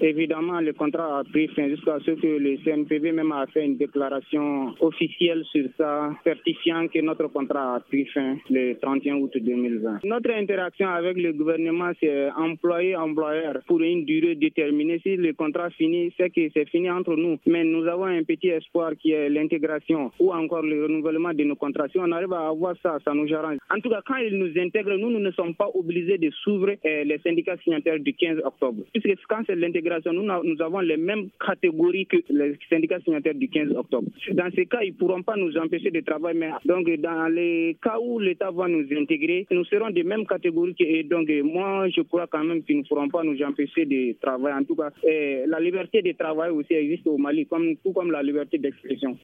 Évidemment, le contrat a pris fin jusqu'à ce que le CNPV même a fait une déclaration officielle sur ça, certifiant que notre contrat a pris fin le 31 août 2020. Notre interaction avec le gouvernement, c'est employé-employeur pour une durée déterminée. Si le contrat finit, c'est que c'est fini entre nous. Mais nous avons un petit espoir qui est l'intégration ou encore le renouvellement de nos contrats. Si on arrive à avoir ça, ça nous arrange. En tout cas, quand ils nous intègrent, nous ne sommes pas obligés de suivre les syndicats signataires du 15 octobre. Puisque quand c'est l'intégration, nous avons les mêmes catégories que les syndicats signataires du 15 octobre. Dans ces cas, ils ne pourront pas nous empêcher de travailler. Mais donc, dans les cas où l'État va nous intégrer, nous serons des mêmes catégories. Et donc, moi, je crois quand même qu'ils ne pourront pas nous empêcher de travailler. En tout cas, la liberté de travail aussi existe au Mali, tout comme la liberté d'expression.